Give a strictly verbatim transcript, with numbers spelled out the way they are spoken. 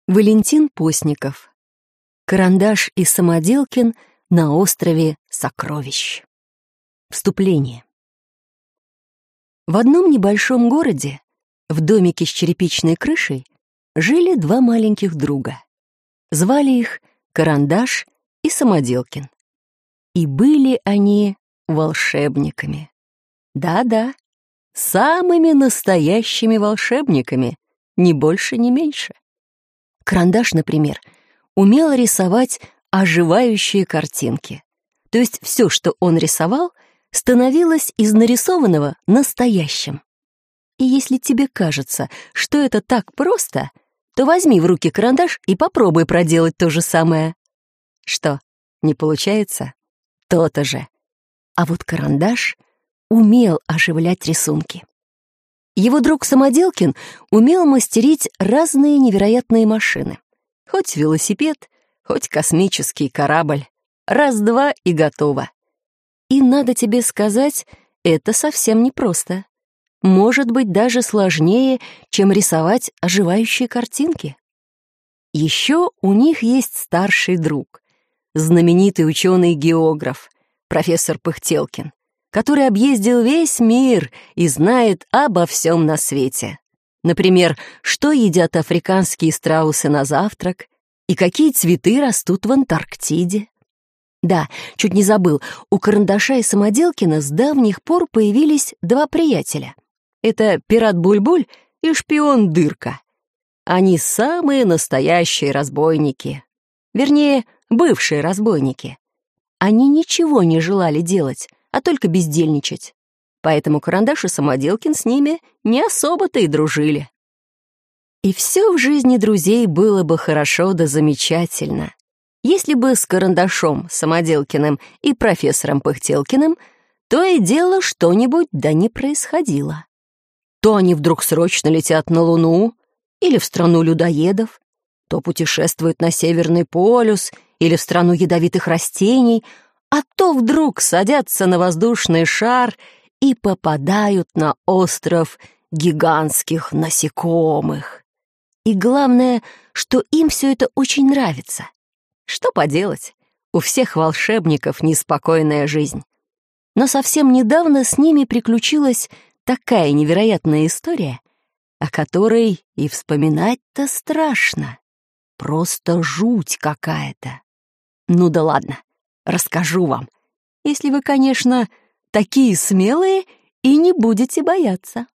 Валентин Постников. Карандаш и Самоделкин на острове Сокровищ. Вступление. В одном небольшом городе, в домике с черепичной крышей, жили два маленьких друга. Звали их Карандаш и Самоделкин. И были они волшебниками. Да-да, самыми настоящими волшебниками, ни больше, ни меньше. Карандаш, например, умел рисовать оживающие картинки. То есть все, что он рисовал, становилось из нарисованного настоящим. И если тебе кажется, что это так просто, то возьми в руки карандаш и попробуй проделать то же самое. Что, не получается? То-то же. А вот карандаш умел оживлять рисунки. Его друг Самоделкин умел мастерить разные невероятные машины. Хоть велосипед, хоть космический корабль. Раз-два и готово. И надо тебе сказать, это совсем непросто. Может быть, даже сложнее, чем рисовать оживающие картинки. Еще у них есть старший друг, знаменитый ученый-географ, профессор Пыхтелкин, который объездил весь мир и знает обо всем на свете. Например, что едят африканские страусы на завтрак и какие цветы растут в Антарктиде. Да, чуть не забыл, у Карандаша и Самоделкина с давних пор появились два приятеля. Это пират Буль-Буль и шпион Дырка. Они самые настоящие разбойники. Вернее, бывшие разбойники. Они ничего не желали делать, а только бездельничать. Поэтому Карандаш и Самоделкин с ними не особо-то и дружили. И все в жизни друзей было бы хорошо да замечательно, если бы с Карандашом, Самоделкиным и профессором Пыхтелкиным то и дело что-нибудь да не происходило. То они вдруг срочно летят на Луну или в страну людоедов, то путешествуют на Северный полюс или в страну ядовитых растений, а то вдруг садятся на воздушный шар и попадают на остров гигантских насекомых. И главное, что им все это очень нравится. Что поделать, у всех волшебников неспокойная жизнь. Но совсем недавно с ними приключилась такая невероятная история, о которой и вспоминать-то страшно. Просто жуть какая-то. Ну да ладно, расскажу вам, если вы, конечно, такие смелые и не будете бояться.